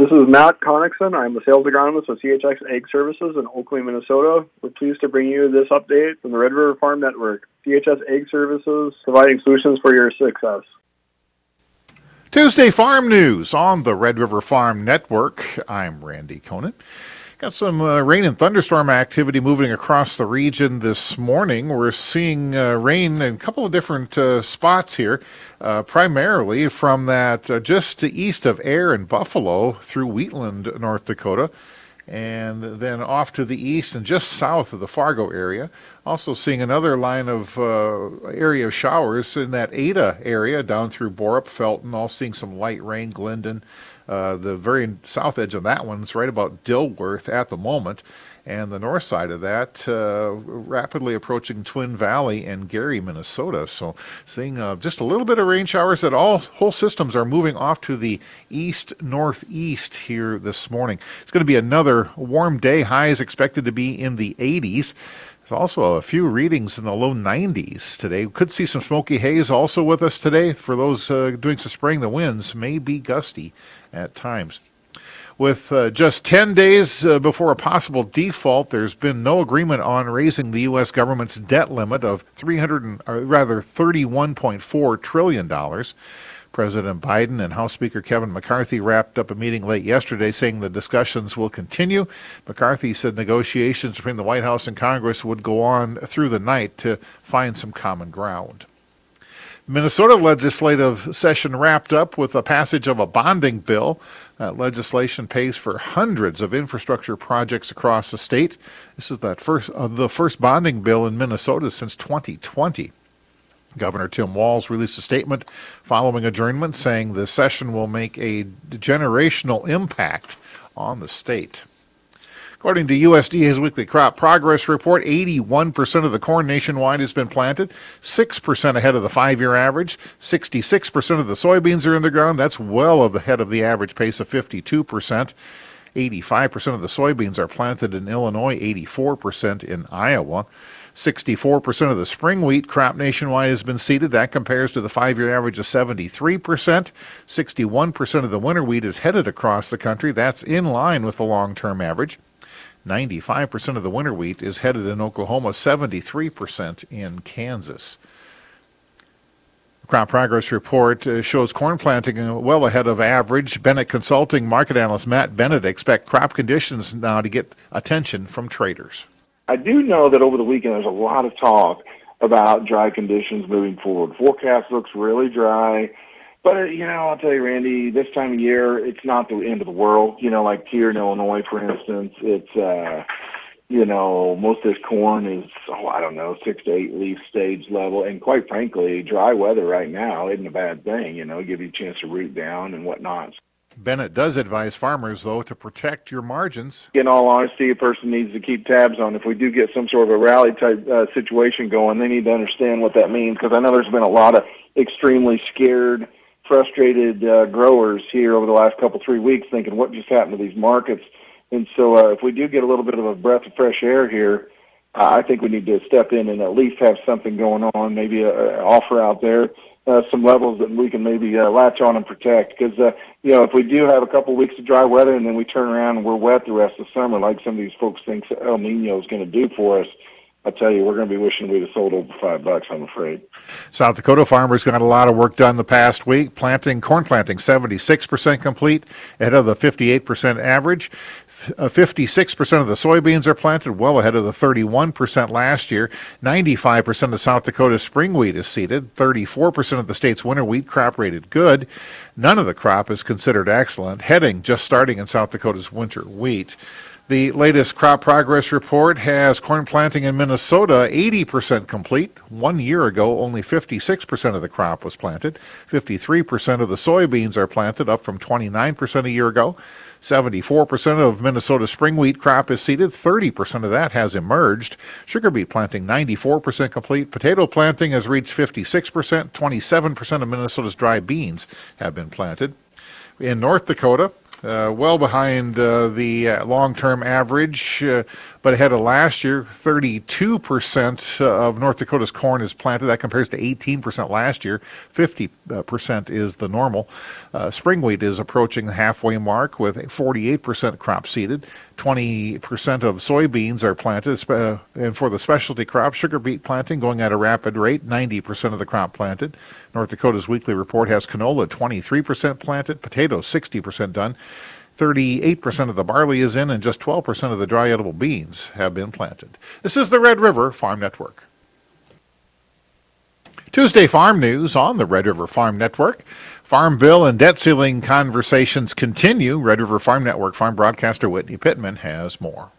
This is Matt Connickson. I'm the sales agronomist with CHX Ag Services in Oakley, Minnesota. We're pleased to bring you this update from the Red River Farm Network. CHX Ag Services, providing solutions for your success. Tuesday Farm News on the Red River Farm Network. I'm Randy Koenen. Got some rain and thunderstorm activity moving across the region this morning. We're seeing rain in a couple of different spots here, primarily from that just east of Air and Buffalo through Wheatland, North Dakota, and then off to the east and just south of the Fargo area. Also seeing another line of area of showers in that Ada area down through Borup, Felton, all seeing some light rain, Glendon. The very south edge of that one is right about Dilworth at the moment, and the north side of that rapidly approaching Twin Valley and Gary, Minnesota. So seeing just a little bit of rain showers that whole systems are moving off to the east-northeast here this morning. It's going to be another warm day. Highs expected to be in the 80s. There's also a few readings in the low 90s today. We could see some smoky haze also with us today. For those doing some spraying, the winds may be gusty at times. With just 10 days before a possible default, there's been no agreement on raising the U.S. government's debt limit of $31.4 trillion. President Biden and House Speaker Kevin McCarthy wrapped up a meeting late yesterday saying the discussions will continue. McCarthy said negotiations between the White House and Congress would go on through the night to find some common ground. Minnesota legislative session wrapped up with the passage of a bonding bill. That legislation pays for hundreds of infrastructure projects across the state. This is the first bonding bill in Minnesota since 2020. Governor Tim Walz released a statement following adjournment saying the session will make a generational impact on the state. According to USDA's weekly crop progress report, 81% of the corn nationwide has been planted, 6% ahead of the 5-year average. 66% of the soybeans are in the ground. That's well ahead of the average pace of 52%. 85% of the soybeans are planted in Illinois, 84% in Iowa. 64% of the spring wheat crop nationwide has been seeded. That compares to the 5-year average of 73%. 61% of the winter wheat is headed across the country. That's in line with the long-term average. 95% of the winter wheat is headed in Oklahoma, 73% in Kansas. Crop progress report shows corn planting well ahead of average. Bennett Consulting market analyst Matt Bennett expect crop conditions now to get attention from traders. I do know that over the weekend there's a lot of talk about dry conditions moving forward. Forecast looks really dry, but, I'll tell you, Randy, this time of year, it's not the end of the world. Like here in Illinois, for instance, it's, most of this corn is, 6 to 8 leaf stage level. And quite frankly, dry weather right now isn't a bad thing, give you a chance to root down and whatnot. Bennett does advise farmers, though, to protect your margins. In all honesty, a person needs to keep tabs on. If we do get some sort of a rally-type situation going, they need to understand what that means, because I know there's been a lot of extremely scared, frustrated growers here over the last 3 weeks thinking, what just happened to these markets? And so if we do get a little bit of a breath of fresh air here, I think we need to step in and at least have something going on, maybe an offer out there. Some levels that we can maybe latch on and protect. Because, if we do have a couple of weeks of dry weather and then we turn around and we're wet the rest of the summer, like some of these folks think El Nino is going to do for us, I tell you, we're going to be wishing we'd have sold over $5, I'm afraid. South Dakota farmers got a lot of work done the past week. Corn planting 76% complete, ahead of the 58% average. 56% of the soybeans are planted, well ahead of the 31% last year. 95% of South Dakota's spring wheat is seeded. 34% of the state's winter wheat crop rated good. None of the crop is considered excellent. Heading just starting in South Dakota's winter wheat. The latest crop progress report has corn planting in Minnesota 80% complete. 1 year ago, only 56% of the crop was planted. 53% of the soybeans are planted, up from 29% a year ago. 74% of Minnesota's spring wheat crop is seeded. 30% of that has emerged. Sugar beet planting 94% complete. Potato planting has reached 56%. 27% of Minnesota's dry beans have been planted. In North Dakota, well behind the long-term average, but ahead of last year. 32% of North Dakota's corn is planted. That compares to 18% last year. 50% is the normal. Spring wheat is approaching the halfway mark with 48% crop seeded. 20% of soybeans are planted, and for the specialty crop, sugar beet planting going at a rapid rate, 90% of the crop planted. North Dakota's weekly report has canola 23% planted, potatoes 60% done, 38% of the barley is in, and just 12% of the dry edible beans have been planted. This is the Red River Farm Network. Tuesday Farm News on the Red River Farm Network. Farm bill and debt ceiling conversations continue. Red River Farm Network farm broadcaster Whitney Pittman has more.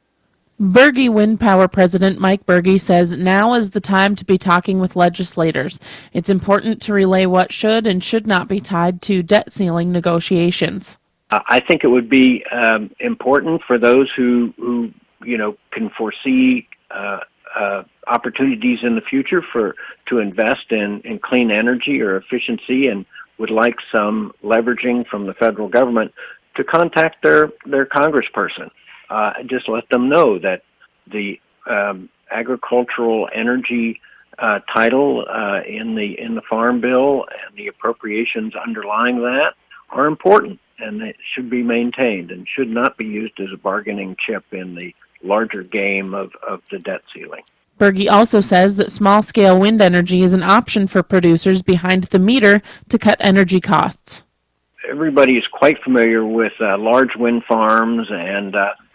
Berge Wind Power President Mike Berge says now is the time to be talking with legislators. It's important to relay what should and should not be tied to debt ceiling negotiations. I think it would be important for those who can foresee opportunities in the future to invest in clean energy or efficiency and would like some leveraging from the federal government to contact their congressperson. Just let them know that the agricultural energy title in the Farm Bill and the appropriations underlying that are important, and it should be maintained and should not be used as a bargaining chip in the larger game of the debt ceiling. Berge also says that small-scale wind energy is an option for producers behind the meter to cut energy costs. Everybody is quite familiar with large wind farms and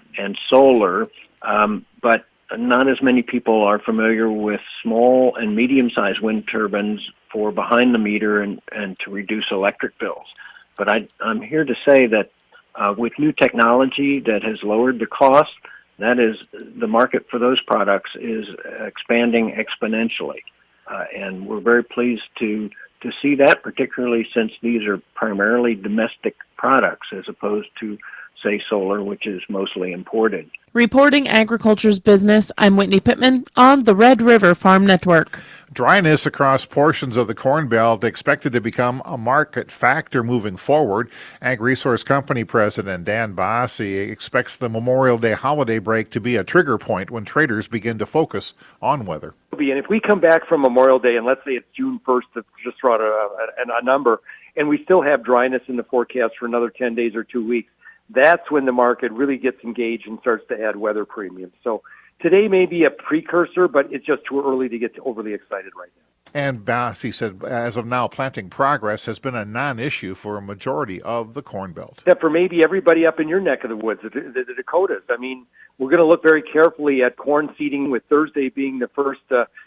solar, but not as many people are familiar with small and medium-sized wind turbines for behind the meter and to reduce electric bills. But I'm here to say that with new technology that has lowered the cost, that is, the market for those products is expanding exponentially. And we're very pleased to see that, particularly since these are primarily domestic products as opposed to, say, solar, which is mostly imported. Reporting Agriculture's Business, I'm Whitney Pittman on the Red River Farm Network. Dryness across portions of the Corn Belt expected to become a market factor moving forward. Ag Resource Company President Dan Bassi expects the Memorial Day holiday break to be a trigger point when traders begin to focus on weather. And if we come back from Memorial Day, and let's say it's June 1st, to just throw out a number, and we still have dryness in the forecast for another 10 days or 2 weeks, that's when the market really gets engaged and starts to add weather premiums. So today may be a precursor, but it's just too early to get overly excited right now. And Bassi said, as of now, planting progress has been a non-issue for a majority of the Corn Belt. Except for maybe everybody up in your neck of the woods, the Dakotas. I mean, we're going to look very carefully at corn seeding, with Thursday being the first,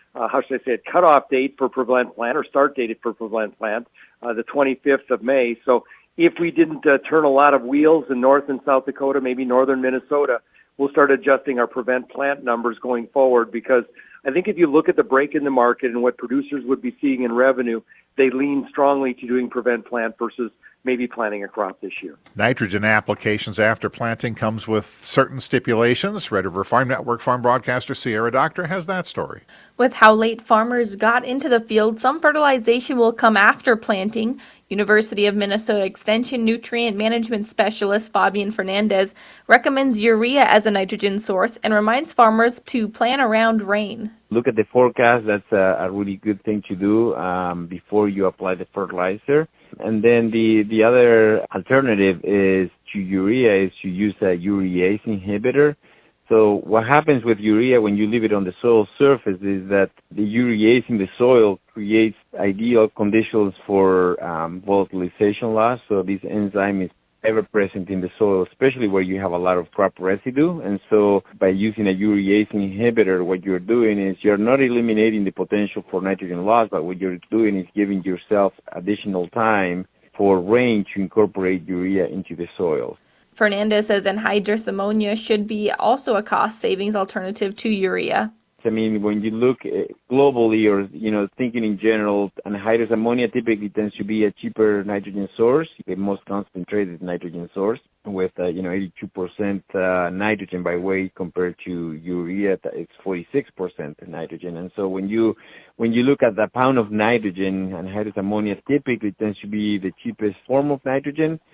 cutoff date for Prevent Plant, or start date for Prevent Plant, the 25th of May. So if we didn't turn a lot of wheels in North and South Dakota, maybe northern Minnesota, we'll start adjusting our Prevent Plant numbers going forward, because I think if you look at the break in the market and what producers would be seeing in revenue, they lean strongly to doing Prevent Plant versus maybe planting a crop this year. Nitrogen applications after planting comes with certain stipulations. Red River Farm Network farm broadcaster Sierra Doctor has that story. With how late farmers got into the field, some fertilization will come after planting. University of Minnesota Extension Nutrient Management Specialist Fabian Fernandez recommends urea as a nitrogen source and reminds farmers to plan around rain. Look at the forecast. That's a really good thing to do before you apply the fertilizer. And then the other alternative is to urea is to use a urease inhibitor. So what happens with urea when you leave it on the soil surface is that the urease in the soil creates ideal conditions for volatilization loss. So this enzyme is ever present in the soil, especially where you have a lot of crop residue. And so by using a urease inhibitor, what you're doing is you're not eliminating the potential for nitrogen loss, but what you're doing is giving yourself additional time for rain to incorporate urea into the soil. Fernandez says anhydrous ammonia should be also a cost savings alternative to urea. I mean, when you look globally or, thinking in general, anhydrous ammonia typically tends to be a cheaper nitrogen source, the most concentrated nitrogen source with, 82% nitrogen by weight compared to urea, it's 46% nitrogen. And so when you look at the pound of nitrogen, anhydrous ammonia typically tends to be the cheapest form of nitrogen.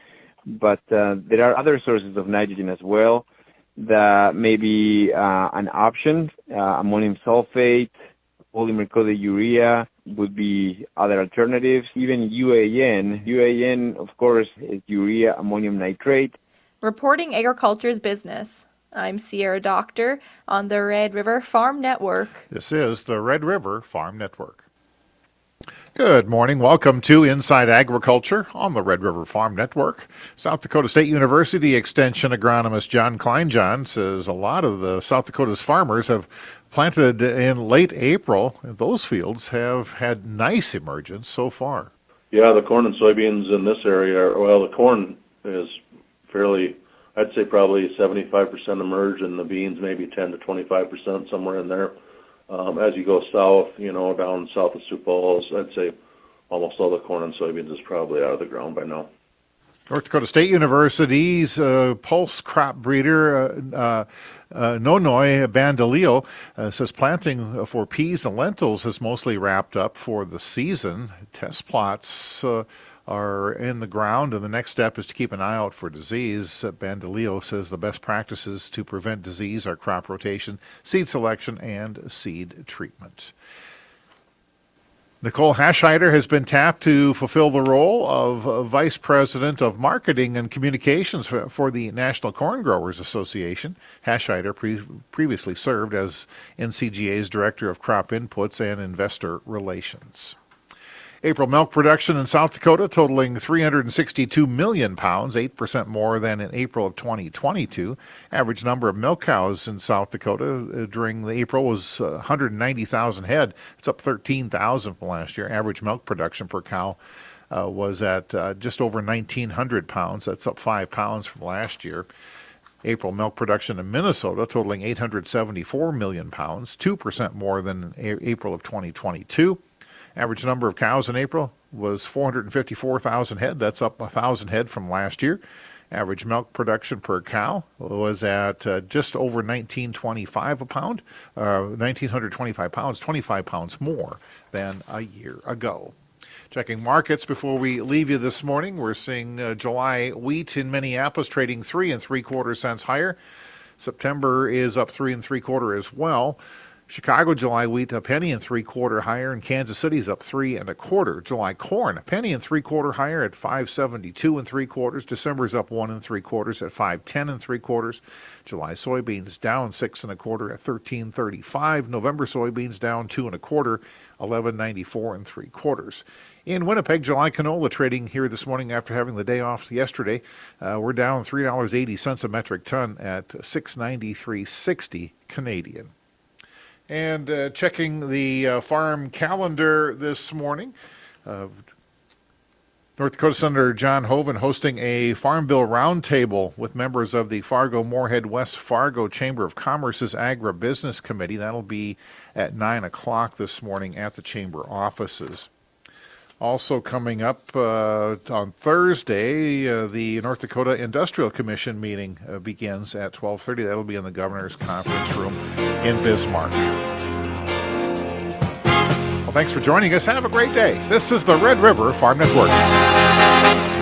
but there are other sources of nitrogen as well that may be an option. Ammonium sulfate, polymer-coated urea would be other alternatives. Even UAN. UAN, of course, is urea ammonium nitrate. Reporting agriculture's business, I'm Sierra Doctor on the Red River Farm Network. This is the Red River Farm Network. Good morning. Welcome to Inside Agriculture on the Red River Farm Network. South Dakota State University Extension agronomist John Kleinjohn says a lot of the South Dakota's farmers have planted in late April. Those fields have had nice emergence so far. Yeah, the corn and soybeans in this area, the corn is fairly, I'd say probably 75% emerged, and the beans maybe 10 to 25%, somewhere in there. As you go south, down south of Sioux Falls, I'd say almost all the corn and soybeans is probably out of the ground by now. North Dakota State University's pulse crop breeder Nonoy Bandolio says planting for peas and lentils has mostly wrapped up for the season. Test plots are in the ground, and the next step is to keep an eye out for disease. Bandolio says the best practices to prevent disease are crop rotation, seed selection, and seed treatment. Nicole Hascheider has been tapped to fulfill the role of Vice President of Marketing and Communications for the National Corn Growers Association. Hascheider previously served as NCGA's Director of Crop Inputs and Investor Relations. April milk production in South Dakota totaling 362 million pounds, 8% more than in April of 2022. Average number of milk cows in South Dakota during the April was 190,000 head. It's up 13,000 from last year. Average milk production per cow was at just over 1,900 pounds. That's up 5 pounds from last year. April milk production in Minnesota totaling 874 million pounds, 2% more than April of 2022. Average number of cows in April was 454,000 head. That's up 1,000 head from last year. Average milk production per cow was at just over 1,925 a pound, 1,925 pounds, 25 pounds more than a year ago. Checking markets before we leave you this morning, we're seeing July wheat in Minneapolis trading 3 3/4 cents higher. September is up 3 3/4 as well. Chicago July wheat a penny and 3/4 higher, and Kansas City's up 3 1/4. July corn a penny and 3/4 higher at 5.72 3/4. December's up 1 3/4 at 5.10 3/4. July soybeans down 6 1/4 at 13.35. November soybeans down 2 1/4, 11.94 3/4. In Winnipeg, July canola trading here this morning after having the day off yesterday. We're down $3.80 a metric ton at 693.60 Canadian. And checking the farm calendar this morning, North Dakota Senator John Hoeven hosting a Farm Bill Roundtable with members of the Fargo-Moorhead West Fargo Chamber of Commerce's Agribusiness Committee. That'll be at 9 o'clock this morning at the Chamber offices. Also coming up on Thursday, the North Dakota Industrial Commission meeting begins at 12:30. That'll be in the Governor's Conference Room in Bismarck. Well, thanks for joining us. Have a great day. This is the Red River Farm Network.